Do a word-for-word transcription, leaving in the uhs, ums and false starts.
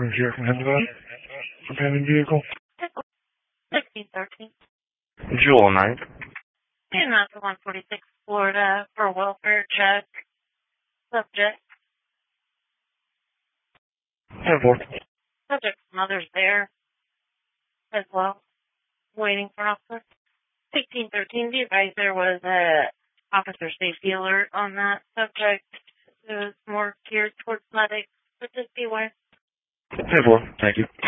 Orange here from Henderson. Abandoned vehicle. sixteen thirteen. July ninth. And that's one forty-six Florida for welfare check. Subject. ten four. Subject's mother's there as well, waiting for officer. sixteen thirteen, the advisor was a officer safety alert on that subject. It was more geared towards medics, but just beware. ten four. Thank you.